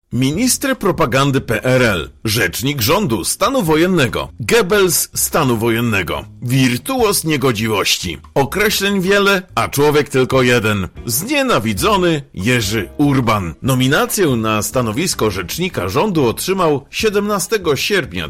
Minister propagandy PRL, rzecznik rządu stanu wojennego, Goebbels stanu wojennego, wirtuoz niegodziwości. Określeń wiele, a człowiek tylko jeden. Znienawidzony Jerzy Urban. Nominację na stanowisko rzecznika rządu otrzymał 17 sierpnia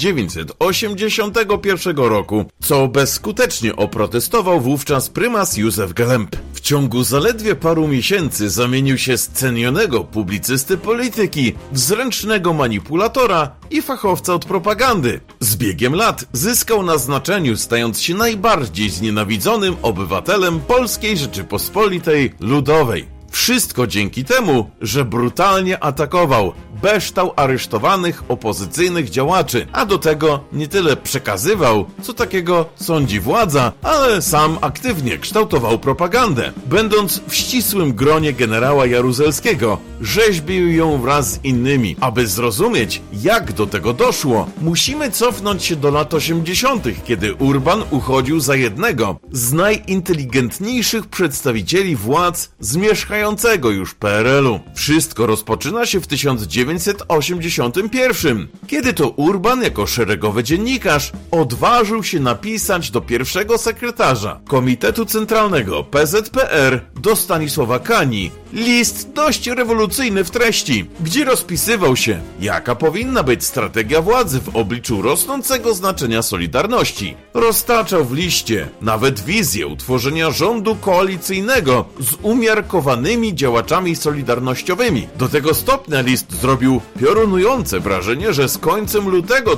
1981 roku, co bezskutecznie oprotestował wówczas prymas Józef Gelemb. W ciągu zaledwie paru miesięcy zamienił się z cenionego publicysty polityki w zręcznego manipulatora i fachowca od propagandy. Z biegiem lat zyskał na znaczeniu, stając się najbardziej znienawidzonym obywatelem Polskiej Rzeczypospolitej Ludowej. Wszystko dzięki temu, że brutalnie atakował, beształ aresztowanych opozycyjnych działaczy, a do tego nie tyle przekazywał, co takiego sądzi władza, ale sam aktywnie kształtował propagandę. Będąc w ścisłym gronie generała Jaruzelskiego, rzeźbił ją wraz z innymi. Aby zrozumieć, jak do tego doszło, musimy cofnąć się do lat 80., kiedy Urban uchodził za jednego z najinteligentniejszych przedstawicieli władz zmierzchającego już PRL-u. Wszystko rozpoczyna się w 1981, kiedy to Urban jako szeregowy dziennikarz odważył się napisać do pierwszego sekretarza Komitetu Centralnego PZPR, do Stanisława Kani, list dość rewolucyjny w treści, gdzie rozpisywał się, jaka powinna być strategia władzy w obliczu rosnącego znaczenia Solidarności. Roztaczał w liście nawet wizję utworzenia rządu koalicyjnego z umiarkowanymi działaczami solidarnościowymi. Do tego stopnia list zrobił piorunujące wrażenie, że z końcem lutego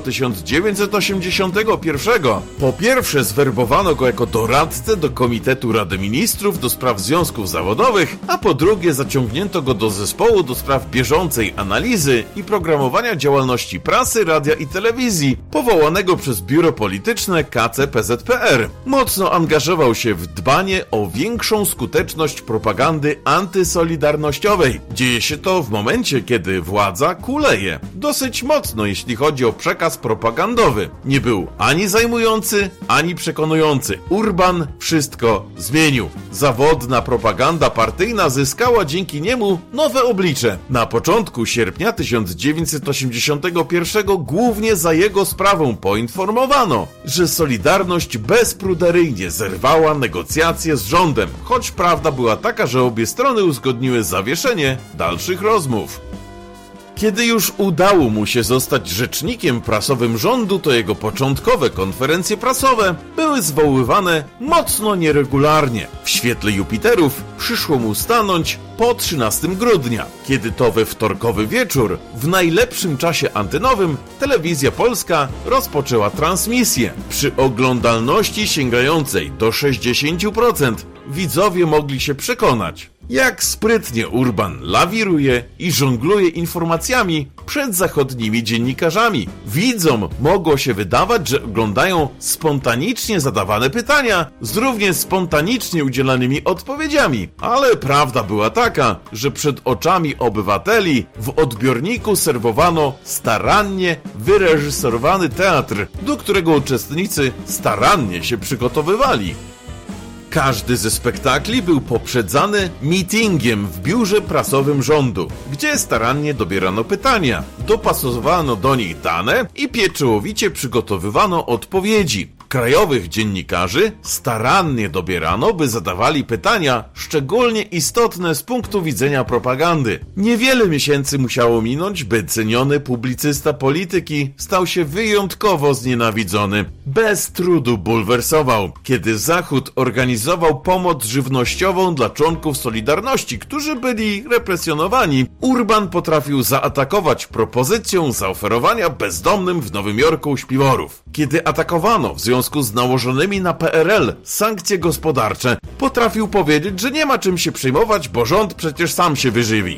1981 po pierwsze zwerbowano go jako doradcę do Komitetu Rady Ministrów do spraw związków zawodowych, a po drugie zaciągnięto go do zespołu do spraw bieżącej analizy i programowania działalności prasy, radia i telewizji, powołanego przez biuro polityczne KCPZPR. Mocno angażował się w dbanie o większą skuteczność propagandy antysolidarnościowej. Dzieje się to w momencie, kiedy władza kuleje. Dosyć mocno, jeśli chodzi o przekaz propagandowy. Nie był ani zajmujący, ani przekonujący. Urban wszystko zmienił. Zawodna propaganda partyjna zyskała dzięki niemu nowe oblicze. Na początku sierpnia 1981 głównie za jego sprawą poinformowano, że Solidarność bezpruderyjnie zerwała negocjacje z rządem, choć prawda była taka, że obie strony uzgodniły zawieszenie dalszych rozmów. Kiedy już udało mu się zostać rzecznikiem prasowym rządu, to jego początkowe konferencje prasowe były zwoływane mocno nieregularnie. W świetle Jupiterów przyszło mu stanąć po 13 grudnia, kiedy to we wtorkowy wieczór, w najlepszym czasie antenowym, Telewizja Polska rozpoczęła transmisję. Przy oglądalności sięgającej do 60% widzowie mogli się przekonać, jak sprytnie Urban lawiruje i żongluje informacjami przed zachodnimi dziennikarzami. Widzom mogło się wydawać, że oglądają spontanicznie zadawane pytania z równie spontanicznie udzielanymi odpowiedziami, ale prawda była taka, że przed oczami obywateli w odbiorniku serwowano starannie wyreżyserowany teatr, do którego uczestnicy starannie się przygotowywali. Każdy ze spektakli był poprzedzany meetingiem w biurze prasowym rządu, gdzie starannie dobierano pytania, dopasowano do nich dane i pieczołowicie przygotowywano odpowiedzi. Krajowych dziennikarzy starannie dobierano, by zadawali pytania szczególnie istotne z punktu widzenia propagandy. Niewiele miesięcy musiało minąć, by ceniony publicysta polityki stał się wyjątkowo znienawidzony. Bez trudu bulwersował, kiedy Zachód organizował pomoc żywnościową dla członków Solidarności, którzy byli represjonowani. Urban potrafił zaatakować propozycją zaoferowania bezdomnym w Nowym Jorku śpiworów. Kiedy atakowano w związku z nałożonymi na PRL sankcje gospodarcze, potrafił powiedzieć, że nie ma czym się przejmować, bo rząd przecież sam się wyżywi.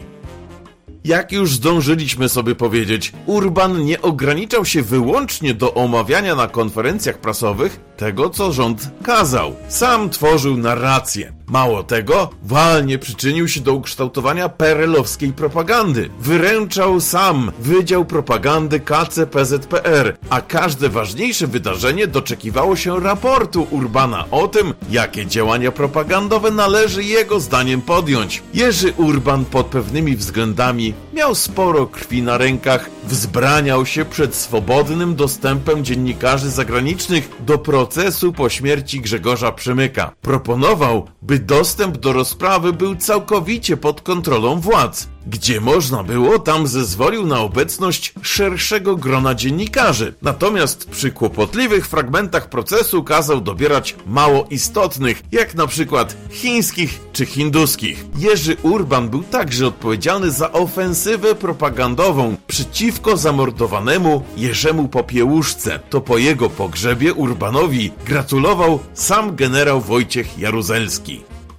Jak już zdążyliśmy sobie powiedzieć, Urban nie ograniczał się wyłącznie do omawiania na konferencjach prasowych tego, co rząd kazał. Sam tworzył narrację. Mało tego, walnie przyczynił się do ukształtowania PRL-owskiej propagandy. Wyręczał sam Wydział Propagandy KCPZPR, a każde ważniejsze wydarzenie doczekiwało się raportu Urbana o tym, jakie działania propagandowe należy jego zdaniem podjąć. Jerzy Urban pod pewnymi względami miał sporo krwi na rękach, wzbraniał się przed swobodnym dostępem dziennikarzy zagranicznych do procesu po śmierci Grzegorza Przemyka. Proponował, by dostęp do rozprawy był całkowicie pod kontrolą władz. Gdzie można było, tam zezwolił na obecność szerszego grona dziennikarzy. Natomiast przy kłopotliwych fragmentach procesu kazał dobierać mało istotnych, jak na przykład chińskich czy hinduskich. Jerzy Urban był także odpowiedzialny za ofensywę propagandową przeciwko zamordowanemu Jerzemu Popiełuszce. To po jego pogrzebie Urbanowi gratulował sam generał Wojciech Jaruzelski.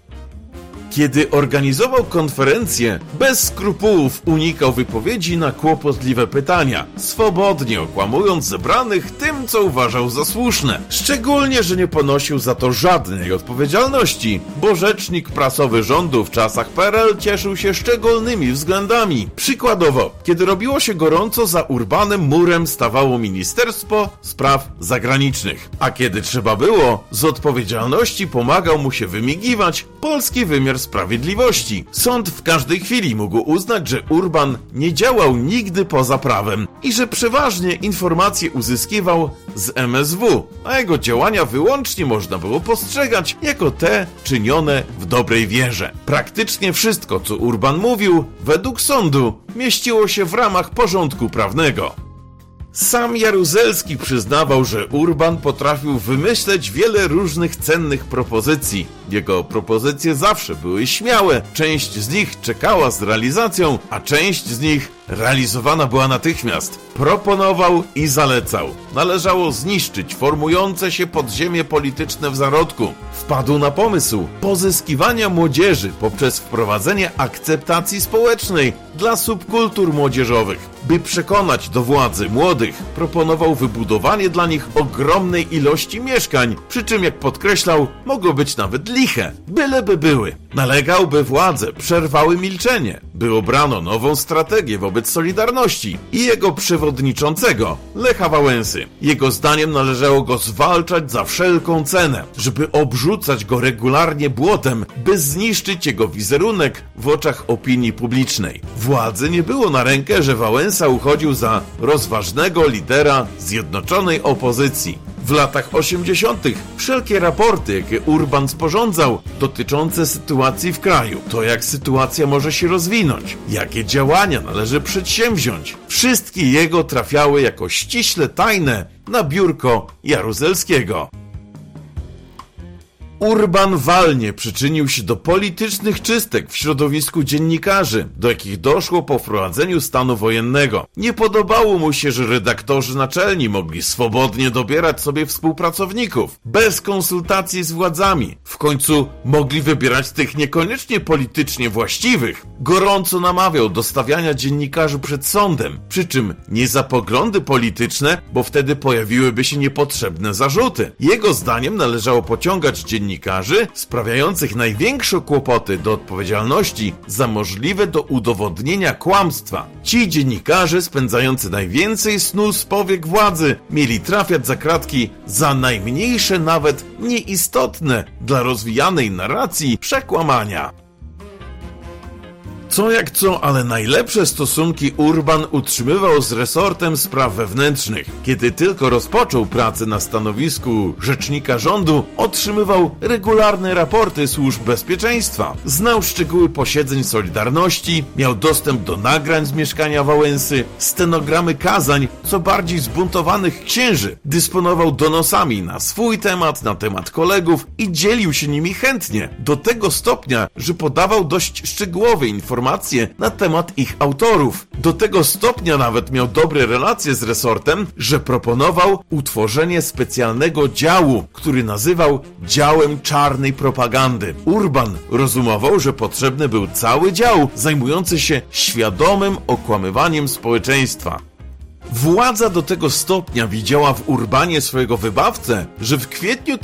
Kiedy organizował konferencję, bez skrupułów unikał wypowiedzi na kłopotliwe pytania, swobodnie okłamując zebranych tym, co uważał za słuszne. Szczególnie, że nie ponosił za to żadnej odpowiedzialności, bo rzecznik prasowy rządu w czasach PRL cieszył się szczególnymi względami. Przykładowo, kiedy robiło się gorąco, za Urbanem murem stawało Ministerstwo Spraw Zagranicznych, a kiedy trzeba było, z odpowiedzialności pomagał mu się wymigiwać polski wymiar sprawiedliwości. Sąd w każdej chwili mógł uznać, że Urban nie działał nigdy poza prawem i że przeważnie informacje uzyskiwał z MSW, a jego działania wyłącznie można było postrzegać jako te czynione w dobrej wierze. Praktycznie wszystko, co Urban mówił, według sądu, mieściło się w ramach porządku prawnego. Sam Jaruzelski przyznawał, że Urban potrafił wymyśleć wiele różnych cennych propozycji. Jego propozycje zawsze były śmiałe, część z nich czekała z realizacją, a część z nich realizowana była natychmiast. Proponował i zalecał. Należało zniszczyć formujące się podziemie polityczne w zarodku. Wpadł na pomysł pozyskiwania młodzieży poprzez wprowadzenie akceptacji społecznej dla subkultur młodzieżowych. By przekonać do władzy młodych, proponował wybudowanie dla nich ogromnej ilości mieszkań, przy czym, jak podkreślał, mogło być nawet liche, byleby były. Nalegał, by władze przerwały milczenie, by obrano nową strategię wobec Solidarności i jego przewodniczącego, Lecha Wałęsy. Jego zdaniem należało go zwalczać za wszelką cenę, żeby obrzucać go regularnie błotem, by zniszczyć jego wizerunek w oczach opinii publicznej. Władzy nie było na rękę, że Wałęsa uchodził za rozważnego lidera zjednoczonej opozycji. W latach 80. wszelkie raporty, jakie Urban sporządzał, dotyczące sytuacji w kraju, to jak sytuacja może się rozwinąć, jakie działania należy przedsięwziąć, wszystkie jego trafiały jako ściśle tajne na biurko Jaruzelskiego. Urban walnie przyczynił się do politycznych czystek w środowisku dziennikarzy, do jakich doszło po wprowadzeniu stanu wojennego. Nie podobało mu się, że redaktorzy naczelni mogli swobodnie dobierać sobie współpracowników, bez konsultacji z władzami. W końcu mogli wybierać tych niekoniecznie politycznie właściwych. Gorąco namawiał do stawiania dziennikarzy przed sądem, przy czym nie za poglądy polityczne, bo wtedy pojawiłyby się niepotrzebne zarzuty. Jego zdaniem należało pociągać dziennikarzy sprawiających największe kłopoty do odpowiedzialności za możliwe do udowodnienia kłamstwa. Ci dziennikarze spędzający najwięcej snu z powiek władzy mieli trafiać za kratki za najmniejsze, nawet nieistotne dla rozwijanej narracji przekłamania. Co jak co, ale najlepsze stosunki Urban utrzymywał z resortem spraw wewnętrznych. Kiedy tylko rozpoczął pracę na stanowisku rzecznika rządu, otrzymywał regularne raporty służb bezpieczeństwa. Znał szczegóły posiedzeń Solidarności, miał dostęp do nagrań z mieszkania Wałęsy, stenogramy kazań co bardziej zbuntowanych księży. Dysponował donosami na swój temat, na temat kolegów i dzielił się nimi chętnie. Do tego stopnia, że podawał dość szczegółowe informacje na temat ich autorów. Do tego stopnia nawet miał dobre relacje z resortem, że proponował utworzenie specjalnego działu, który nazywał Działem Czarnej Propagandy. Urban rozumował, że potrzebny był cały dział zajmujący się świadomym okłamywaniem społeczeństwa. Władza do tego stopnia widziała w Urbanie swojego wybawcę, że w kwietniu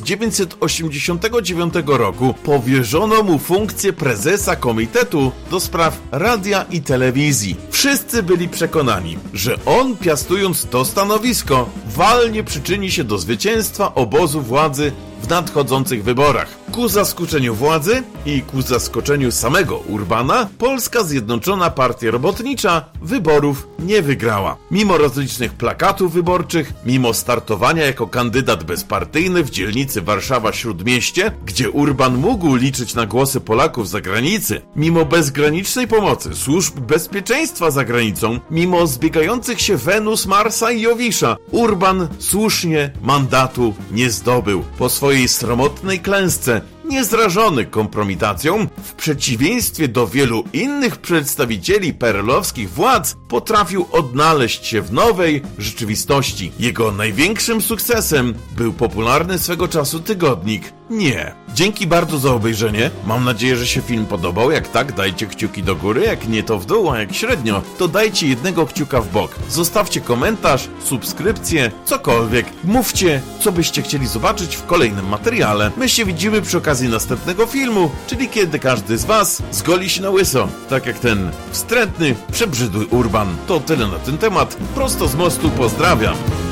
1989 roku powierzono mu funkcję prezesa Komitetu do Spraw Radia i Telewizji. Wszyscy byli przekonani, że on, piastując to stanowisko, walnie przyczyni się do zwycięstwa obozu władzy w w nadchodzących wyborach. Ku zaskoczeniu władzy i ku zaskoczeniu samego Urbana, Polska Zjednoczona Partia Robotnicza wyborów nie wygrała. Mimo rozlicznych plakatów wyborczych, mimo startowania jako kandydat bezpartyjny w dzielnicy Warszawa-Śródmieście, gdzie Urban mógł liczyć na głosy Polaków z zagranicy, mimo bezgranicznej pomocy służb bezpieczeństwa za granicą, mimo zbiegających się Wenus, Marsa i Jowisza, Urban słusznie mandatu nie zdobył. Po swojej sromotnej klęsce, niezrażony kompromitacją, w przeciwieństwie do wielu innych przedstawicieli perelowskich władz, potrafił odnaleźć się w nowej rzeczywistości. Jego największym sukcesem był popularny swego czasu tygodnik Nie. Dzięki bardzo za obejrzenie. Mam nadzieję, że się film podobał. Jak tak, dajcie kciuki do góry, jak nie to w dół, a jak średnio, to dajcie jednego kciuka w bok. Zostawcie komentarz, subskrypcję, cokolwiek. Mówcie, co byście chcieli zobaczyć w kolejnym materiale. My się widzimy przy okazji następnego filmu, czyli kiedy każdy z was zgoli się na łyso. Tak jak ten wstrętny, przebrzydły Urban. To tyle na ten temat. Prosto z mostu pozdrawiam.